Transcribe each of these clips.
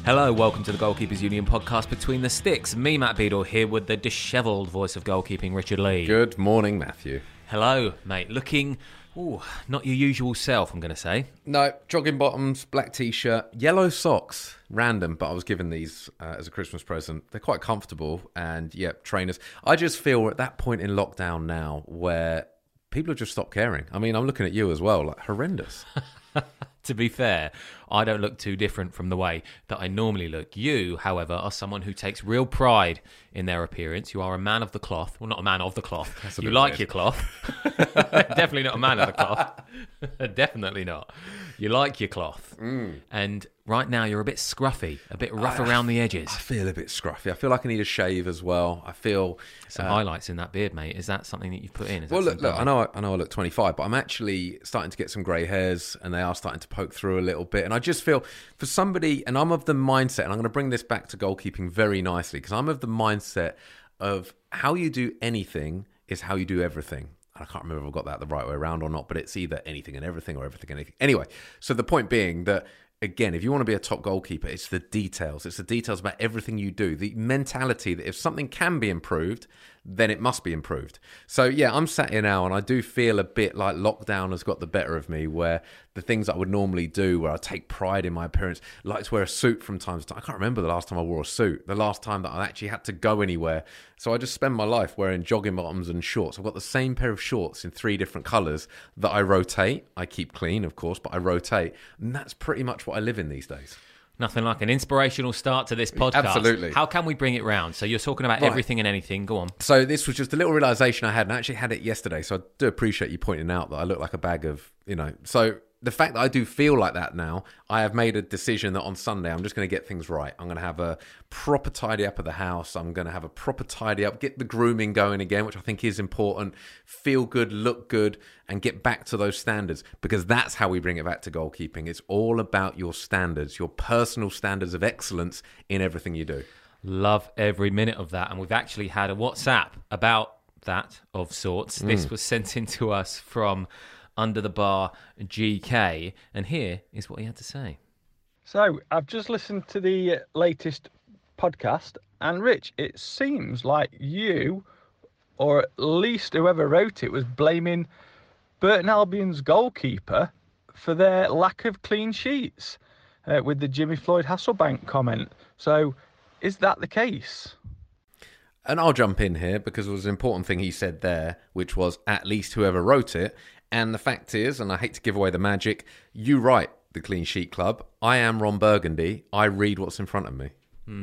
Hello, welcome to the Goalkeepers Union podcast Between the Sticks. Me, Matt Beadle, here with the dishevelled voice of goalkeeping, Richard Lee. Good morning, Matthew. Hello, mate. Looking, not your usual self, I'm going to say. No, jogging bottoms, black t-shirt, yellow socks. Random, but I was given these as a Christmas present. They're quite comfortable and, yeah, trainers. I just feel we're at that point in lockdown now where people have just stopped caring. I mean, I'm looking at you as well, like horrendous. To be fair, I don't look too different from the way that I normally look. You, however, are someone who takes real pride in their appearance. You are a man of the cloth. Well, not a man of the cloth. You like your cloth. Definitely not a man of the cloth. Definitely not. You like your cloth. And right now you're a bit scruffy, a bit rough around the edges. I feel a bit scruffy. I feel like I need a shave as well. I feel... Some highlights in that beard, mate. Is that something that you've put in? Well, look, I know I look 25, but I'm actually starting to get some grey hairs and they are starting to poke through a little bit. And I just feel for somebody, and I'm of the mindset, and I'm going to bring this back to goalkeeping very nicely, because I'm of the mindset of how you do anything is how you do everything. I can't remember if I've got that the right way around or not, but it's either anything and everything or everything and anything. Anyway, so the point being that, again, if you want to be a top goalkeeper, it's the details. It's the details about everything you do. The mentality that if something can be improved, then it must be improved. So, yeah, I'm sat here now and I do feel a bit like lockdown has got the better of me, where the things I would normally do, where I take pride in my appearance, like to wear a suit from time to time. I can't remember the last time I wore a suit, the last time that I actually had to go anywhere. So I just spend my life wearing jogging bottoms and shorts. I've got the same pair of shorts in 3 different colours that I rotate. I keep clean, of course, but I rotate. And that's pretty much what I live in these days. Nothing like an inspirational start to this podcast. Absolutely. How can we bring it round? So you're talking about everything and anything. Go on. So this was just a little realisation I had, and I actually had it yesterday. So I do appreciate you pointing out that I look like a bag of, So the fact that I do feel like that now, I have made a decision that on Sunday I'm just going to get things right. I'm going to have a proper tidy up of the house. I'm going to have a proper tidy up, get the grooming going again, which I think is important. Feel good, look good, and get back to those standards, because that's how we bring it back to goalkeeping. It's all about your standards, your personal standards of excellence in everything you do. Love every minute of that. And we've actually had a WhatsApp about that of sorts. This was sent in to us from Under the Bar GK, and here is what he had to say. So I've just listened to the latest podcast, and Rich, it seems like you, or at least whoever wrote it, was blaming Burton Albion's goalkeeper for their lack of clean sheets with the Jimmy Floyd Hasselbank comment. So is that the case? And I'll jump in here because it was an important thing he said there, which was at least whoever wrote it. And the fact is, and I hate to give away the magic, you write the Clean Sheet Club. I am Ron Burgundy. I read what's in front of me.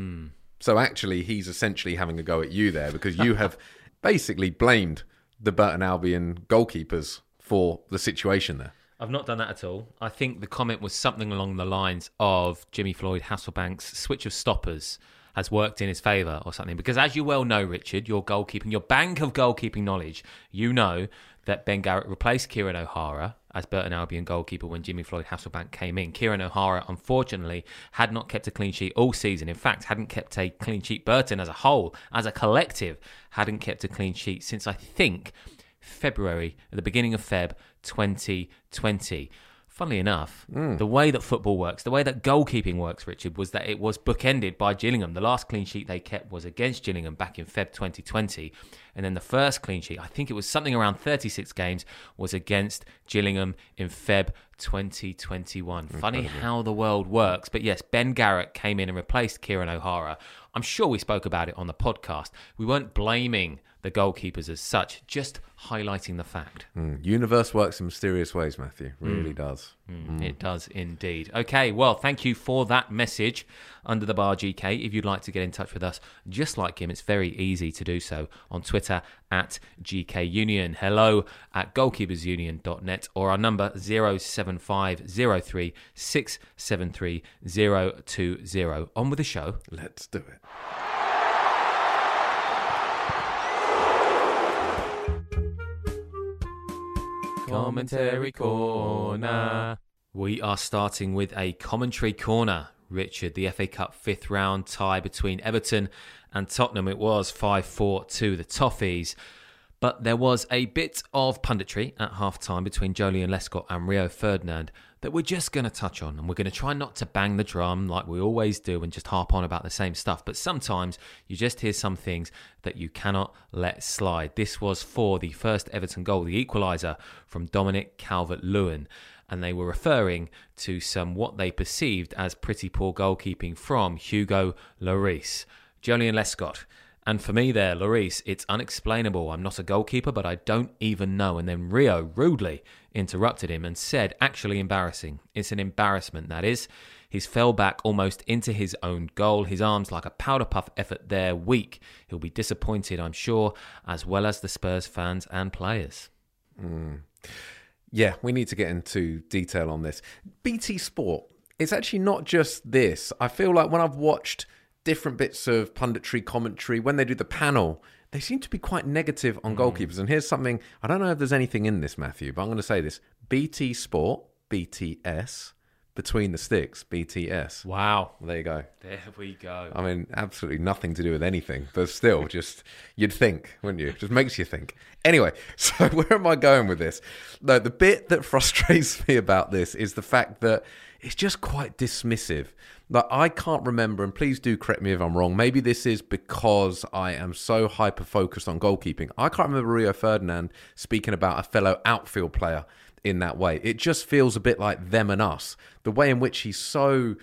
So actually, he's essentially having a go at you there, because you have basically blamed the Burton Albion goalkeepers for the situation there. I've not done that at all. I think the comment was something along the lines of Jimmy Floyd Hasselbank's switch of stoppers has worked in his favour or something. Because as you well know, Richard, your bank of goalkeeping knowledge, you know that Ben Garrett replaced Kieran O'Hara as Burton Albion goalkeeper when Jimmy Floyd Hasselbank came in. Kieran O'Hara, unfortunately, had not kept a clean sheet all season. In fact, hadn't kept a clean sheet. Burton as a whole, as a collective, hadn't kept a clean sheet since, I think, February, at the beginning of Feb 2020. Funnily enough, the way that football works, the way that goalkeeping works, Richard, was that it was bookended by Gillingham. The last clean sheet they kept was against Gillingham back in Feb 2020. And then the first clean sheet, I think it was something around 36 games, was against Gillingham in Feb 2021. Incredible. Funny how the world works. But yes, Ben Garrett came in and replaced Kieran O'Hara. I'm sure we spoke about it on the podcast. We weren't blaming the goalkeepers as such, just highlighting the fact. Universe works in mysterious ways, Matthew. Really does. It does indeed. Okay, well, thank you for that message, Under the Bar GK. If you'd like to get in touch with us, just like him, it's very easy to do so on Twitter at GK Union. Hello at goalkeepersunion.net, or our number 07503 673 020. On with the show. Let's do it. Commentary Corner. We are starting with a commentary corner. Richard, the FA Cup 5th round tie between Everton and Tottenham. It was 5-4 to the Toffees. But there was a bit of punditry at half-time between Joleon Lescott and Rio Ferdinand that we're just going to touch on, and we're going to try not to bang the drum like we always do and just harp on about the same stuff. But sometimes you just hear some things that you cannot let slide. This was for the first Everton goal, the equaliser from Dominic Calvert-Lewin. And they were referring to some what they perceived as pretty poor goalkeeping from Hugo Lloris. Joleon Lescott. And for me there, Lloris, it's unexplainable. I'm not a goalkeeper, but I don't even know. And then Rio rudely interrupted him and said, actually embarrassing. It's an embarrassment, that is. He's fell back almost into his own goal. His arms like a powder puff effort there, weak. He'll be disappointed, I'm sure, as well as the Spurs fans and players. Yeah, we need to get into detail on this. BT Sport, it's actually not just this. I feel like when I've watched different bits of punditry commentary, when they do the panel, they seem to be quite negative on goalkeepers. And here's something, I don't know if there's anything in this, Matthew, but I'm going to say this. BT Sport, BTS, Between the Sticks, BTS. Wow. Well, there you go. There we go. I mean, absolutely nothing to do with anything, but still, just, you'd think, wouldn't you? Just makes you think. Anyway, so where am I going with this? No, the bit that frustrates me about this is the fact that it's just quite dismissive. Like, I can't remember, and please do correct me if I'm wrong, maybe this is because I am so hyper-focused on goalkeeping. I can't remember Rio Ferdinand speaking about a fellow outfield player in that way. It just feels a bit like them and us. The way in which he's so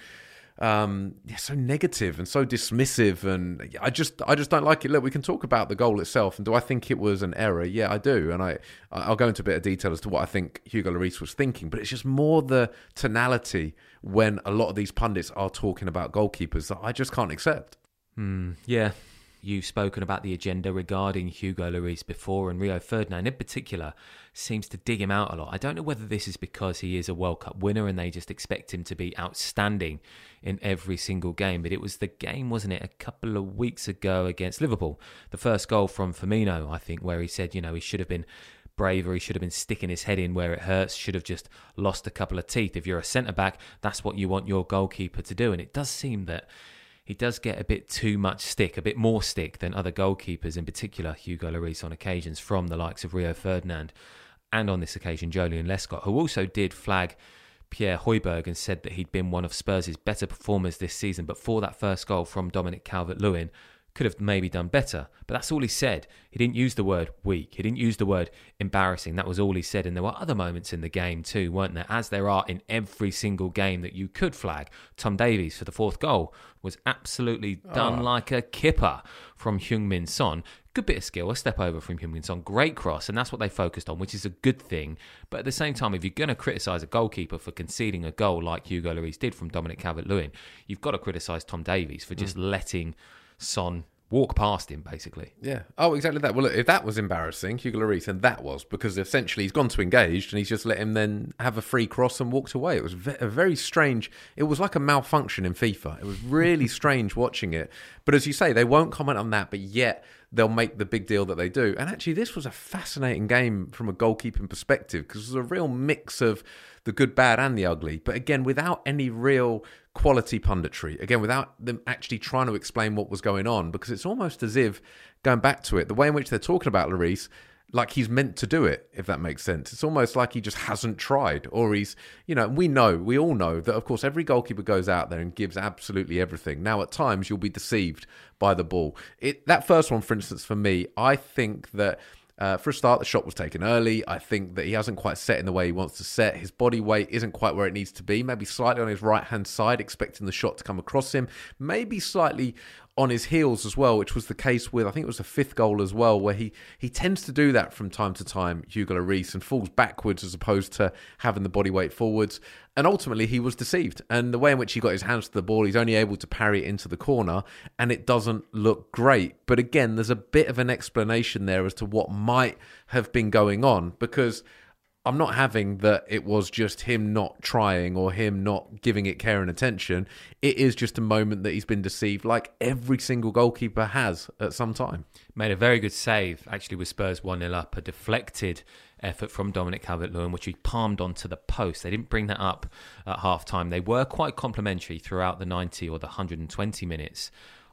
negative and so dismissive, and I just don't like it. Look, we can talk about the goal itself, and do I think it was an error? Yeah, I do, and I'll go into a bit of detail as to what I think Hugo Lloris was thinking, but it's just more the tonality when a lot of these pundits are talking about goalkeepers that I just can't accept. Yeah. You've spoken about the agenda regarding Hugo Lloris before, and Rio Ferdinand in particular seems to dig him out a lot. I don't know whether this is because he is a World Cup winner and they just expect him to be outstanding in every single game. But it was the game, wasn't it, a couple of weeks ago against Liverpool. The first goal from Firmino, I think, where he said, you know, he should have been braver, he should have been sticking his head in where it hurts, should have just lost a couple of teeth. If you're a centre-back, that's what you want your goalkeeper to do. And it does seem that he does get a bit too much stick, a bit more stick than other goalkeepers, in particular Hugo Lloris on occasions, from the likes of Rio Ferdinand and on this occasion Joleon Lescott, who also did flag Pierre Højbjerg and said that he'd been one of Spurs' better performers this season, but for that first goal from Dominic Calvert-Lewin, could have maybe done better. But that's all he said. He didn't use the word weak. He didn't use the word embarrassing. That was all he said. And there were other moments in the game too, weren't there? As there are in every single game that you could flag. Tom Davies for the fourth goal was absolutely done like a kipper from Heung-min Son. Good bit of skill, a step over from Heung-min Son. Great cross, and that's what they focused on, which is a good thing. But at the same time, if you're going to criticise a goalkeeper for conceding a goal like Hugo Lloris did from Dominic Calvert-Lewin, you've got to criticise Tom Davies for just letting Son walk past him, basically. Yeah. Oh, exactly that. Well, look, if that was embarrassing, Hugo Lloris, and that was, because essentially he's gone to engaged and he's just let him then have a free cross and walked away. It was a very strange, it was like a malfunction in FIFA. It was really strange watching it. But as you say, they won't comment on that, but yet they'll make the big deal that they do. And actually, this was a fascinating game from a goalkeeping perspective, because it was a real mix of the good, bad and the ugly. But again, without any real quality punditry. Again, without them actually trying to explain what was going on, because it's almost as if, going back to it, the way in which they're talking about Lloris, like he's meant to do it, if that makes sense. It's almost like he just hasn't tried, or he's, you know, we all know that, of course, every goalkeeper goes out there and gives absolutely everything. Now, at times, you'll be deceived by the ball. That first one, for instance, for me, I think that for a start, the shot was taken early. I think that he hasn't quite set in the way he wants to set. His body weight isn't quite where it needs to be. Maybe slightly on his right-hand side, expecting the shot to come across him. Maybe slightly on his heels as well, which was the case with, I think it was the fifth goal as well, where he tends to do that from time to time, Hugo Lloris, and falls backwards as opposed to having the body weight forwards. And ultimately, he was deceived. And the way in which he got his hands to the ball, he's only able to parry it into the corner, and it doesn't look great. But again, there's a bit of an explanation there as to what might have been going on, because I'm not having that it was just him not trying or him not giving it care and attention. It is just a moment that he's been deceived, like every single goalkeeper has at some time. Made a very good save, actually, with Spurs 1-0 up. A deflected effort from Dominic Calvert-Lewin, which he palmed onto the post. They didn't bring that up at half-time. They were quite complimentary throughout the 90 or the 120 minutes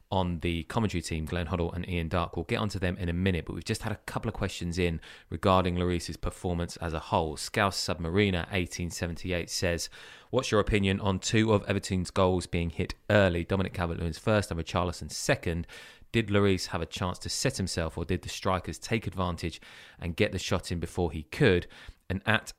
on the commentary team, Glenn Hoddle and Ian Darke. We'll get onto them in a minute, but we've just had a couple of questions in regarding Lloris's performance as a whole. Scouse Submariner 1878 says, what's your opinion on two of Everton's goals being hit early? Dominic Calvert-Lewin's first and Richarlison's second. Did Lloris have a chance to set himself, or did the strikers take advantage and get the shot in before he could? And at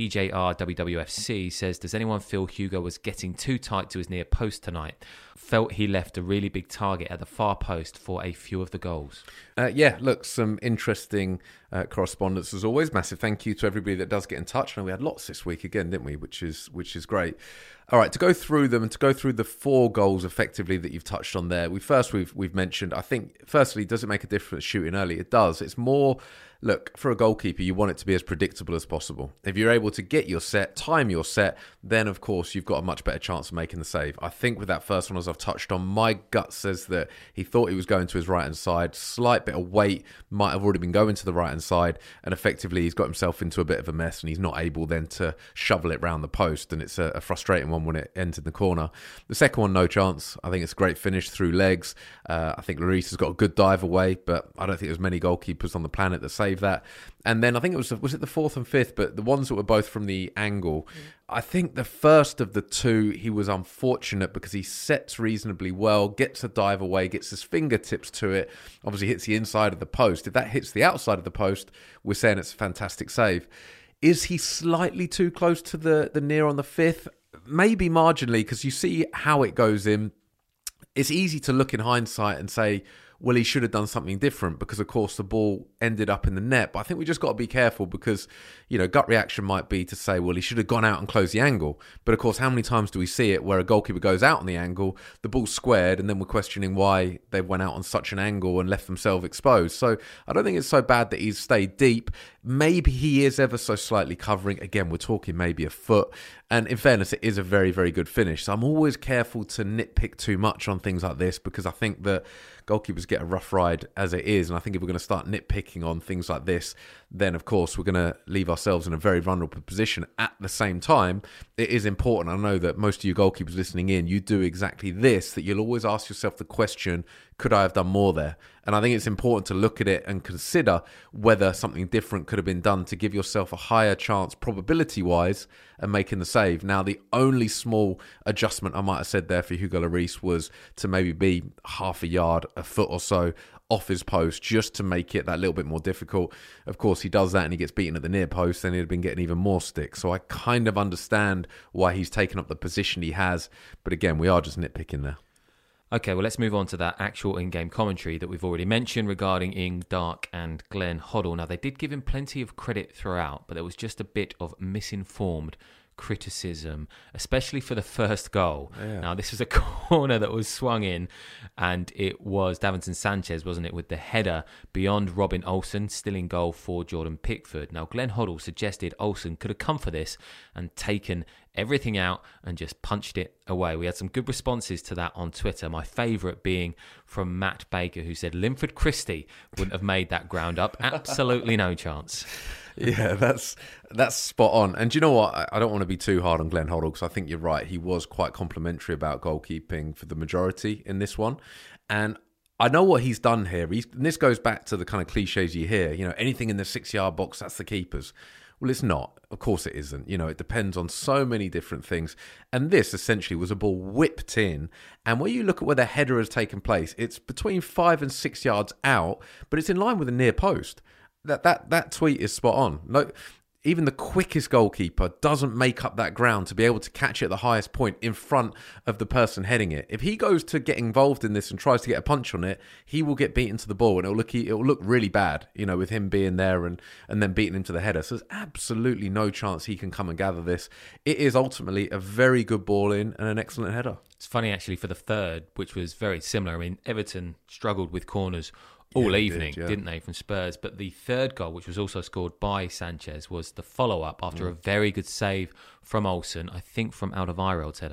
DJRWWFC says, does anyone feel Hugo was getting too tight to his near post tonight? Felt he left a really big target at the far post for a few of the goals. Yeah, look, some interesting correspondence as always. Massive thank you to everybody that does get in touch. And we had lots this week again, didn't we? Which is great. All right, to go through them and to go through the 4 goals effectively that you've touched on there. We've mentioned, I think, firstly, does it make a difference shooting early? It does. It's more, look, for a goalkeeper, you want it to be as predictable as possible. If you're able to get your set, time your set, then of course you've got a much better chance of making the save. I think with that first one, as I've touched on, my gut says that he thought he was going to his right-hand side. Slight bit of weight might have already been going to the right-hand side, and effectively he's got himself into a bit of a mess and he's not able then to shovel it round the post, and it's a frustrating one when it entered the corner. The second one, no chance. I think it's a great finish through legs. I think Lloris has got a good dive away, but I don't think there's many goalkeepers on the planet that save that. And then I think was it the 4th and 5th, but the ones that were both from the angle. I think the first of the two, he was unfortunate because he sets reasonably well, gets a dive away, gets his fingertips to it, obviously hits the inside of the post. If that hits the outside of the post, we're saying it's a fantastic save. Is he slightly too close to the near on the 5th? Maybe marginally, because you see how it goes in. It's easy to look in hindsight and say, well, he should have done something different because, of course, the ball ended up in the net. But I think we just got to be careful because, gut reaction might be to say, well, he should have gone out and closed the angle. But, of course, how many times do we see it where a goalkeeper goes out on the angle, the ball's squared, and then we're questioning why they went out on such an angle and left themselves exposed. So I don't think it's so bad that he's stayed deep. Maybe he is ever so slightly covering. Again, we're talking maybe a foot. And in fairness, it is a very, very good finish. So I'm always careful to nitpick too much on things like this because I think that goalkeepers get a rough ride as it is. And I think if we're going to start nitpicking on things like this, then of course we're going to leave ourselves in a very vulnerable position. At the same time, it is important. I know that most of you goalkeepers listening in, you do exactly this, that you'll always ask yourself the question, could I have done more there? And I think it's important to look at it and consider whether something different could have been done to give yourself a higher chance probability-wise of making the save. Now, the only small adjustment I might have said there for Hugo Lloris was to maybe be half a yard, a foot or so off his post just to make it that little bit more difficult. Of course, he does that and he gets beaten at the near post, then he'd have been getting even more stick. So I kind of understand why he's taken up the position he has. But again, we are just nitpicking there. Okay, well, let's move on to that actual in-game commentary that we've already mentioned regarding Ian Darke and Glenn Hoddle. Now, they did give him plenty of credit throughout, but there was just a bit of misinformed criticism, especially for the first goal. Yeah. Now, this was a corner that was swung in, and it was Davinson Sanchez, wasn't it, with the header beyond Robin Olsen, still in goal for Jordan Pickford. Now, Glenn Hoddle suggested Olsen could have come for this and taken everything out and just punched it away. We had some good responses to that on Twitter. My favourite being from Matt Baker, who said Linford Christie wouldn't have made that ground up. Absolutely no chance. Yeah, that's spot on. And do you know what? I don't want to be too hard on Glenn Hoddle because I think you're right. He was quite complimentary about goalkeeping for the majority in this one. And I know what he's done here. And this goes back to the kind of cliches you hear. Anything in the 6-yard box, that's the keeper's. Well, it's not. Of course it isn't. It depends on so many different things. And this essentially was a ball whipped in. And when you look at where the header has taken place, it's between 5 and 6 yards out, but it's in line with the near post. That tweet is spot on. No, even the quickest goalkeeper doesn't make up that ground to be able to catch it at the highest point in front of the person heading it. If he goes to get involved in this and tries to get a punch on it, he will get beaten to the ball, and it'll look really bad, with him being there and then beating him to the header. So there's absolutely no chance he can come and gather this. It is ultimately a very good ball in and an excellent header. It's funny actually for the third, which was very similar. I mean, Everton struggled with corners all evening, didn't they, from Spurs? But the third goal, which was also scored by Sanchez, was the follow-up after a very good save from Olsen, I think from Alderweireld's header.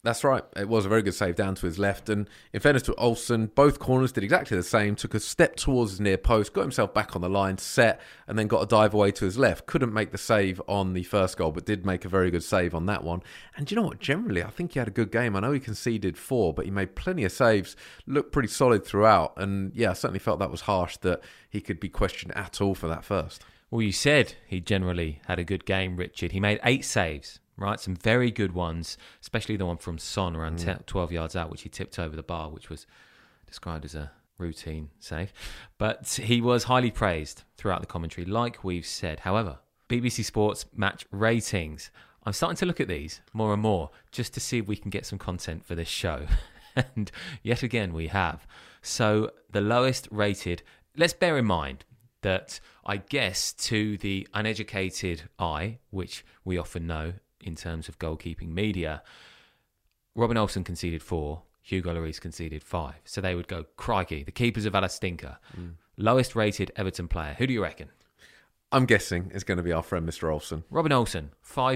That's right. It was a very good save down to his left. And in fairness to Olsen, both corners did exactly the same. Took a step towards his near post, got himself back on the line, set, and then got a dive away to his left. Couldn't make the save on the first goal, but did make a very good save on that one. And do you know what? Generally, I think he had a good game. I know he conceded 4, but he made plenty of saves. Looked pretty solid throughout. And yeah, I certainly felt that was harsh that he could be questioned at all for that first. Well, you said he generally had a good game, Richard. He made 8 saves. Right, some very good ones, especially the one from Son around 12 yards out, which he tipped over the bar, which was described as a routine save. But he was highly praised throughout the commentary, like we've said. However, BBC Sports match ratings. I'm starting to look at these more and more just to see if we can get some content for this show. And yet again, we have. So the lowest rated, let's bear in mind that I guess to the uneducated eye, which we often know, in terms of goalkeeping media, Robin Olsen conceded 4, Hugo Lloris conceded 5. So they would go, crikey, the keepers have had a stinker. Lowest rated Everton player. Who do you reckon? I'm guessing it's going to be our friend Mr. Olsen. Robin Olsen,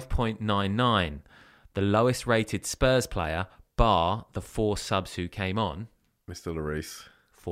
5.99. The lowest rated Spurs player, bar the 4 subs who came on, Mr. Lloris.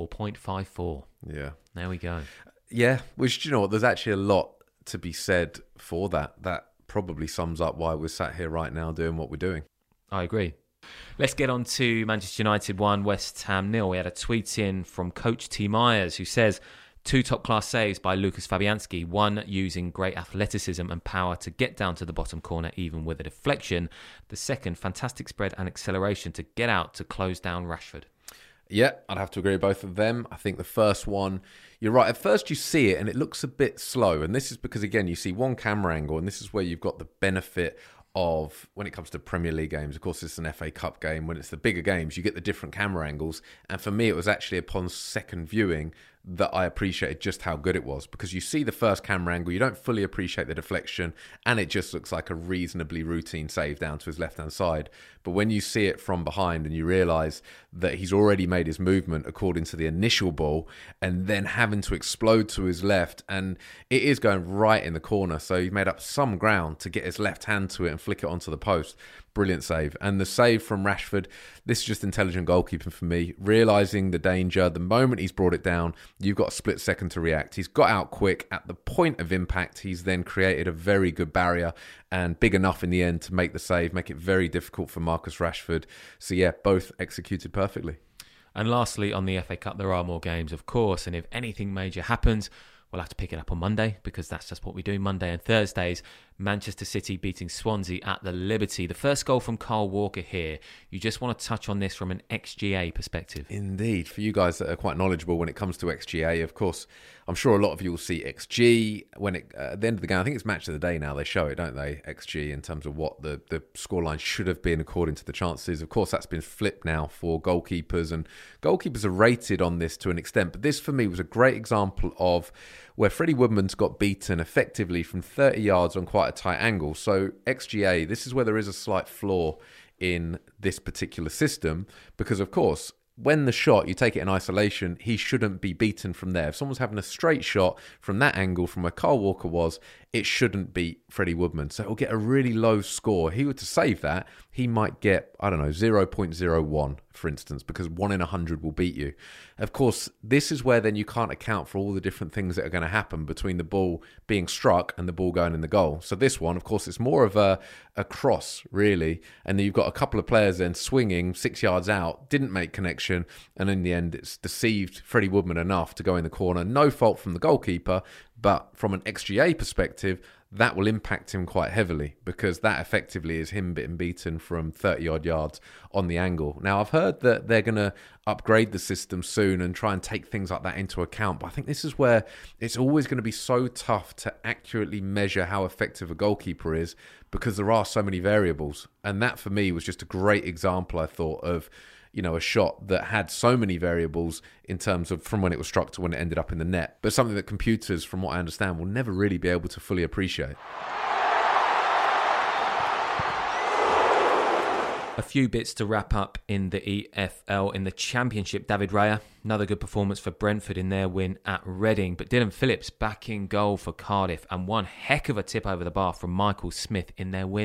4.54. Yeah. There we go. Yeah, which, do you know what, there's actually a lot to be said for that. That probably sums up why we're sat here right now doing what we're doing. I agree. Let's get on to Manchester United 1, West Ham 0. We had a tweet in from Coach T. Myers who says 2 top-class saves by Lucas Fabianski, one using great athleticism and power to get down to the bottom corner even with a deflection. The second, fantastic spread and acceleration to get out to close down Rashford. Yeah, I'd have to agree with both of them. I think the first one, you're right. At first you see it and it looks a bit slow. And this is because, again, you see one camera angle and this is where you've got the benefit of, when it comes to Premier League games, of course it's an FA Cup game, when it's the bigger games, you get the different camera angles. And for me, it was actually upon second viewing that I appreciated just how good it was, because you see the first camera angle, you don't fully appreciate the deflection, and it just looks like a reasonably routine save down to his left-hand side. But when you see it from behind and you realise that he's already made his movement according to the initial ball and then having to explode to his left, and it is going right in the corner, so he made up some ground to get his left hand to it and flick it onto the post. Brilliant save. And the save from Rashford, this is just intelligent goalkeeping for me. Realising the danger, the moment he's brought it down, you've got a split second to react. He's got out quick. At the point of impact, he's then created a very good barrier and big enough in the end to make the save, make it very difficult for Marcus Rashford. So yeah, both executed perfectly. And lastly, on the FA Cup, there are more games, of course. And if anything major happens, we'll have to pick it up on Monday, because that's just what we do, Monday and Thursdays. Manchester City beating Swansea at the Liberty. The first goal from Kyle Walker here. You just want to touch on this from an XGA perspective. Indeed. For you guys that are quite knowledgeable when it comes to XGA, of course, I'm sure a lot of you will see XG when it at the end of the game. I think it's match of the day now. They show it, don't they? XG in terms of what the scoreline should have been according to the chances. Of course, that's been flipped now for goalkeepers, and goalkeepers are rated on this to an extent. But this, for me, was a great example of where Freddie Woodman's got beaten effectively from 30 yards on quite a tight angle. So XGA, this is where there is a slight flaw in this particular system, because, of course, when the shot, you take it in isolation, he shouldn't be beaten from there. If someone's having a straight shot from that angle, from where Kyle Walker was, it shouldn't beat Freddie Woodman. So it'll get a really low score. If he were to save that, he might get, 0.01, for instance, because 1 in 100 will beat you. Of course, this is where then you can't account for all the different things that are going to happen between the ball being struck and the ball going in the goal. So this one, of course, it's more of a cross, really. And then you've got a couple of players then swinging 6 yards out, didn't make connection. And in the end, it's deceived Freddie Woodman enough to go in the corner. No fault from the goalkeeper, but from an XGA perspective, that will impact him quite heavily, because that effectively is him being beaten from 30-odd yards on the angle. Now, I've heard that they're going to upgrade the system soon and try and take things like that into account, but I think this is where it's always going to be so tough to accurately measure how effective a goalkeeper is, because there are so many variables. And that, for me, was just a great example, I thought, of a shot that had so many variables in terms of from when it was struck to when it ended up in the net, but something that computers, from what I understand, will never really be able to fully appreciate. A few bits to wrap up in the EFL. In the Championship, David Raya, another good performance for Brentford in their win at Reading, but Dylan Phillips back in goal for Cardiff, and one heck of a tip over the bar from Michael Smith in their win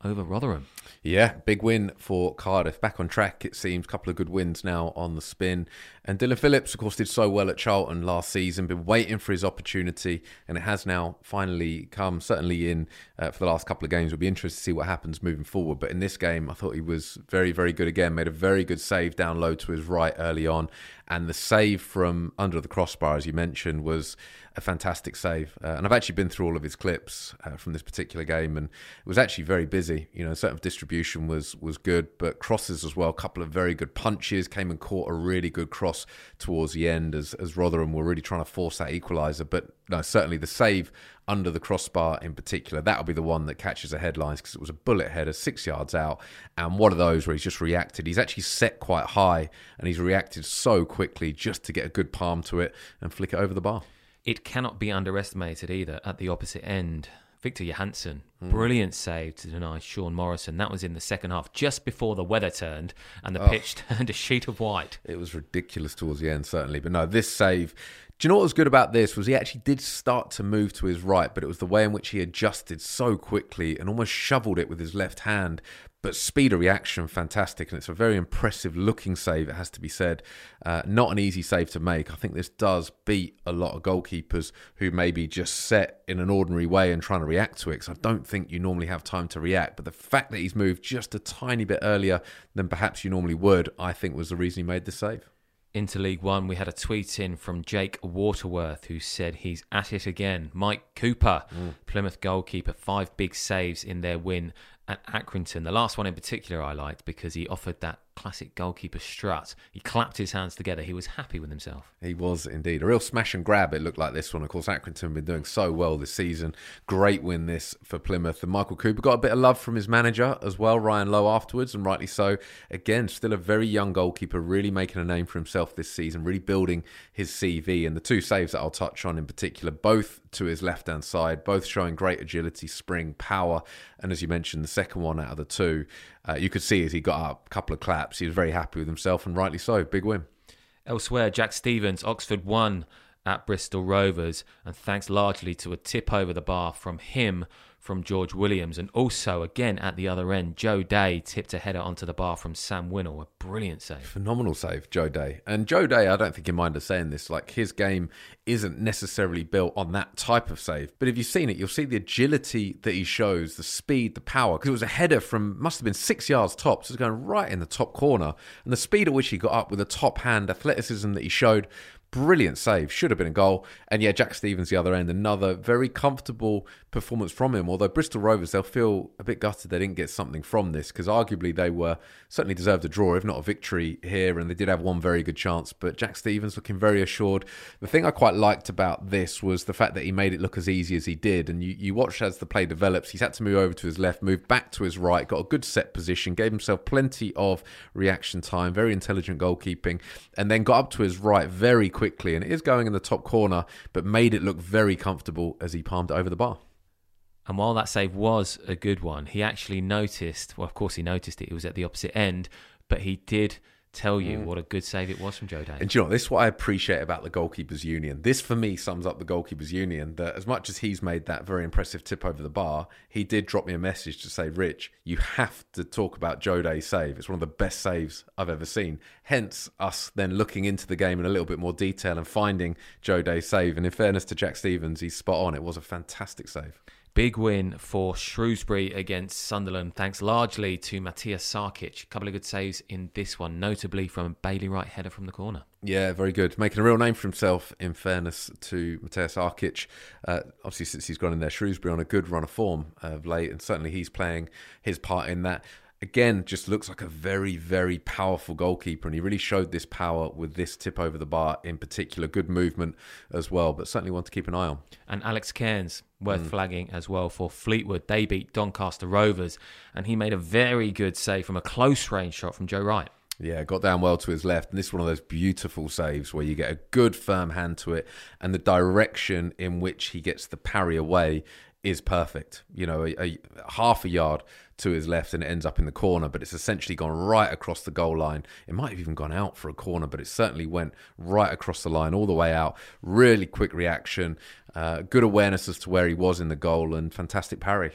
over Rotherham. Yeah, big win for Cardiff. Back on track, it seems. Couple of good wins now on the spin. And Dylan Phillips, of course, did so well at Charlton last season. Been waiting for his opportunity, and it has now finally come. Certainly in for the last couple of games. We'll be interested to see what happens moving forward. But in this game, I thought he was very, very good again. Made a very good save down low to his right early on. And the save from under the crossbar, as you mentioned, was a fantastic save. And I've actually been through all of his clips from this particular game, and it was actually very busy. You know, certain distribution was good, but crosses as well. A couple of very good punches, came and caught a really good cross towards the end as Rotherham were really trying to force that equaliser. But no, certainly the save under the crossbar in particular, that'll be the one that catches the headlines, because it was a bullet header 6 yards out, and one of those where he's just reacted. He's actually set quite high, and he's reacted so quickly just to get a good palm to it and flick it over the bar. It cannot be underestimated either at the opposite end. Victor Johansson, brilliant save to deny Sean Morrison. That was in the second half, just before the weather turned and the pitch turned a sheet of white. It was ridiculous towards the end, certainly. But no, this save... Do you know what was good about this was he actually did start to move to his right, but it was the way in which he adjusted so quickly and almost shoveled it with his left hand. But speed of reaction, fantastic. And it's a very impressive looking save, it has to be said. Not an easy save to make. I think this does beat a lot of goalkeepers who maybe just set in an ordinary way and trying to react to it. Because I don't think you normally have time to react. But the fact that he's moved just a tiny bit earlier than perhaps you normally would, I think was the reason he made the save. Into League One, we had a tweet in from Jake Waterworth who said he's at it again. Mike Cooper, Plymouth goalkeeper, 5 big saves in their win at Accrington. The last one in particular I liked because he offered that classic goalkeeper strut. He clapped his hands together. He was happy with himself. He was indeed. A real smash and grab, it looked like, this one. Of course, Accrington have been doing so well this season. Great win this for Plymouth. And Michael Cooper got a bit of love from his manager as well, Ryan Lowe, afterwards, and rightly so. Again, still a very young goalkeeper, really making a name for himself this season, really building his CV. And the 2 saves that I'll touch on in particular, both to his left-hand side, both showing great agility, spring, power. And as you mentioned, the second one out of the 2, you could see as he got up, a couple of claps, he was very happy with himself, and rightly so. Big win. Elsewhere, Jack Stevens, Oxford won at Bristol Rovers, and thanks largely to a tip over the bar from him, from George Williams, and also, again, at the other end, Joe Day tipped a header onto the bar from Sam Winnell. A brilliant save. Phenomenal save, Joe Day. And Joe Day, I don't think you mind us saying this, like, his game isn't necessarily built on that type of save. But if you've seen it, you'll see the agility that he shows, the speed, the power, because it was a header from, must have been 6 yards top, so it's going right in the top corner. And the speed at which he got up with the top hand athleticism that he showed, brilliant save, should have been a goal. And yeah, Jack Stevens the other end, another very comfortable performance from him. Although Bristol Rovers, they'll feel a bit gutted they didn't get something from this, because arguably they were certainly deserved a draw, if not a victory here, and they did have one very good chance. But Jack Stevens looking very assured. The thing I quite liked about this was the fact that he made it look as easy as he did. And you watch as the play develops, he's had to move over to his left, move back to his right, got a good set position, gave himself plenty of reaction time, very intelligent goalkeeping, and then got up to his right very quickly, and it is going in the top corner, but made it look very comfortable as he palmed it over the bar. And while that save was a good one, he actually noticed, well, of course he noticed it was at the opposite end, but he did tell you what a good save it was from Joe Day. And do you know, this is what I appreciate about the Goalkeepers Union. This, for me, sums up the Goalkeepers Union, that as much as he's made that very impressive tip over the bar, he did drop me a message to say, Rich, you have to talk about Joe Day's save. It's one of the best saves I've ever seen. Hence, us then looking into the game in a little bit more detail and finding Joe Day's save. And in fairness to Jack Stevens, he's spot on. It was a fantastic save. Big win for Shrewsbury against Sunderland, thanks largely to Matthias Sarkic. A couple of good saves in this one, notably from a Bailey Wright header from the corner. Yeah, very good. Making a real name for himself, in fairness to Matthias Sarkic. Obviously, since he's gone in there, Shrewsbury on a good run of form of late, and certainly he's playing his part in that. Again, just looks like a very, very powerful goalkeeper, and he really showed this power with this tip over the bar in particular. Good movement as well, but certainly one to keep an eye on. And Alex Cairns, worth flagging as well for Fleetwood. They beat Doncaster Rovers, and he made a very good save from a close range shot from Joe Wright. Yeah, got down well to his left, and this is one of those beautiful saves where you get a good firm hand to it, and the direction in which he gets the parry away is perfect. You know, a half a yard to his left and it ends up in the corner, but it's essentially gone right across the goal line. It might have even gone out for a corner, but it certainly went right across the line all the way out. Really quick reaction, good awareness as to where he was in the goal, and fantastic parry.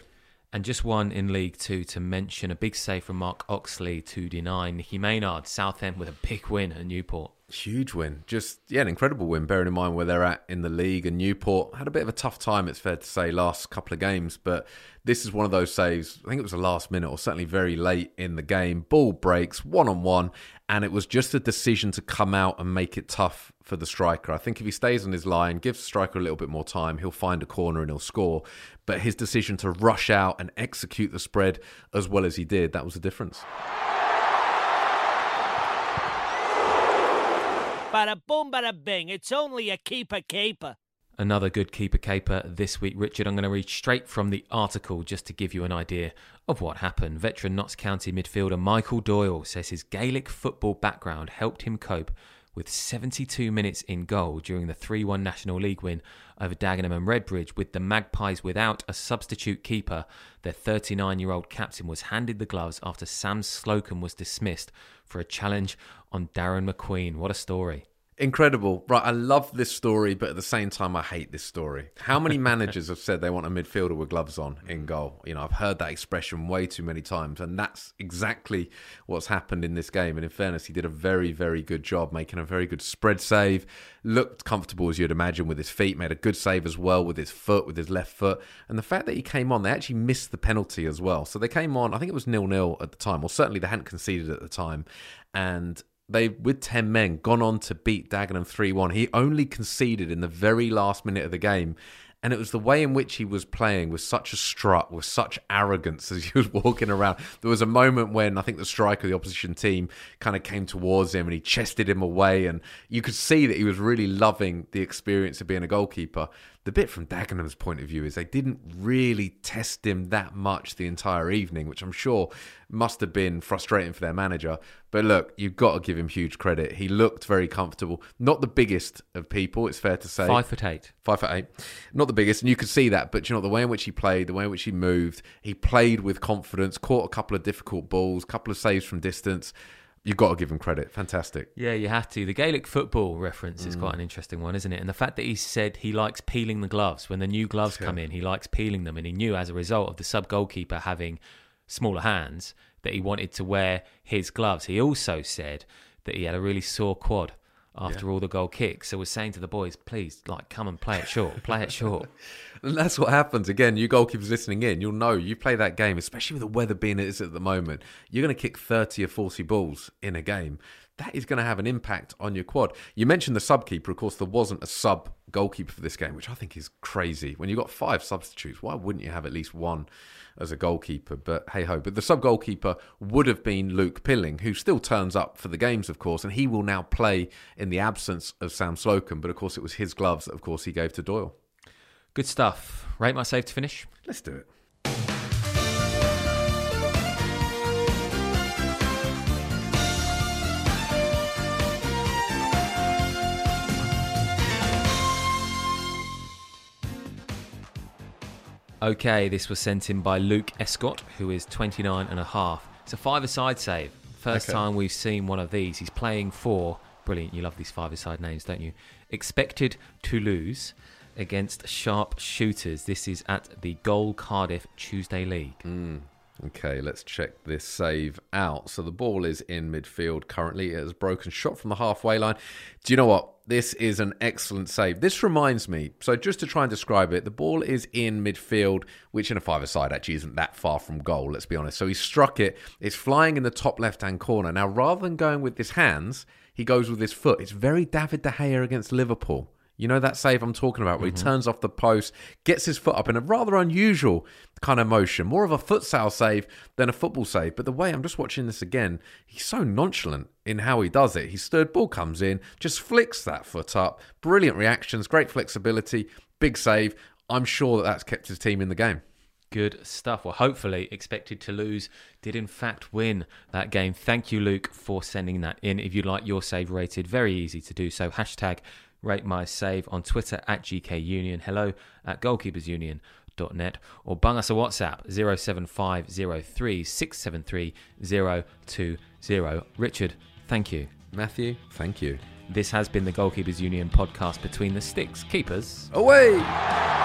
And just one in League Two to mention, a big save from Mark Oxley to deny Nicky Maynard. Southend with a big win at Newport. Huge win. Just, an incredible win, bearing in mind where they're at in the league. And Newport had a bit of a tough time, it's fair to say, last couple of games. But this is one of those saves, I think it was the last minute or certainly very late in the game. Ball breaks, one-on-one, and it was just a decision to come out and make it tough for the striker. I think if he stays on his line, gives the striker a little bit more time, he'll find a corner and he'll score. But his decision to rush out and execute the spread as well as he did, that was the difference. Bada boom, bada bing. It's only a keeper caper. Another good keeper caper this week. Richard, I'm going to read straight from the article just to give you an idea of what happened. Veteran Notts County midfielder Michael Doyle says his Gaelic football background helped him cope with 72 minutes in goal during the 3-1 National League win over Dagenham and Redbridge. With the Magpies without a substitute keeper, their 39-year-old captain was handed the gloves after Sam Slocum was dismissed for a challenge on Darren McQueen. What a story. Incredible. Right, I love this story, but at the same time, I hate this story. How many managers have said they want a midfielder with gloves on in goal? I've heard that expression way too many times, and that's exactly what's happened in this game. And in fairness, he did a very, very good job, making a very good spread save. Looked comfortable, as you'd imagine, with his feet. Made a good save as well with his foot, with his left foot. And the fact that he came on, they actually missed the penalty as well. So they came on, I think it was 0-0 at the time, or certainly they hadn't conceded at the time. And they, with 10 men, gone on to beat Dagenham 3-1. He only conceded in the very last minute of the game. And it was the way in which he was playing with such a strut, with such arrogance as he was walking around. There was a moment when I think the striker of the opposition team kind of came towards him and he chested him away. And you could see that he was really loving the experience of being a goalkeeper. The bit from Dagenham's point of view is they didn't really test him that much the entire evening, which I'm sure must have been frustrating for their manager. But look, you've got to give him huge credit. He looked very comfortable. Not the biggest of people, it's fair to say. 5'8". 5'8". Not the biggest, and you could see that. But the way in which he played, the way in which he moved, he played with confidence, caught a couple of difficult balls, a couple of saves from distance. You've got to give him credit. Fantastic. Yeah, you have to. The Gaelic football reference is quite an interesting one, isn't it? And the fact that he said he likes peeling the gloves. When the new gloves come in, he likes peeling them. And he knew as a result of the sub-goalkeeper having smaller hands that he wanted to wear his gloves. He also said that he had a really sore quad after all the goal kicks. So was saying to the boys, please, come and play it short. Play it short. And that's what happens. Again, you goalkeepers listening in, you'll know you play that game, especially with the weather being it is at the moment, you're going to kick 30 or 40 balls in a game. That is going to have an impact on your quad. You mentioned the sub-keeper. Of course, there wasn't a sub-goalkeeper for this game, which I think is crazy. When you've got 5 substitutes, why wouldn't you have at least one as a goalkeeper? But hey-ho. But the sub-goalkeeper would have been Luke Pilling, who still turns up for the games, of course, and he will now play in the absence of Sam Slocum. But, of course, it was his gloves that, of course, he gave to Doyle. Good stuff. Rate my save to finish? Let's do it. Okay, this was sent in by Luke Escott, who is 29 and a half. It's a five-a-side save. First time we've seen one of these. He's playing for, brilliant, you love these five-a-side names, don't you? Expected to lose against Sharp Shooters. This is at the Goal Cardiff Tuesday League. Okay, let's check this save out. So the ball is in midfield currently. It has broken shot from the halfway line. Do you know what? This is an excellent save. This reminds me, so just to try and describe it, the ball is in midfield, which in a five-a-side actually isn't that far from goal, let's be honest. So he struck it. It's flying in the top left-hand corner. Now, rather than going with his hands, he goes with his foot. It's very David De Gea against Liverpool. You know that save I'm talking about where he turns off the post, gets his foot up in a rather unusual kind of motion. More of a futsal save than a football save. But the way I'm just watching this again, he's so nonchalant in how he does it. His third ball comes in, just flicks that foot up. Brilliant reactions, great flexibility, big save. I'm sure that that's kept his team in the game. Good stuff. Well, hopefully Expected to Lose did in fact win that game. Thank you, Luke, for sending that in. If you'd like your save rated, very easy to do so. Hashtag Rate My Save on Twitter at GKUnion, hello at goalkeepersunion.net, or bung us a WhatsApp 07503673020. Richard, thank you. Matthew, thank you. This has been the Goalkeepers Union podcast, Between the Sticks. Keepers away!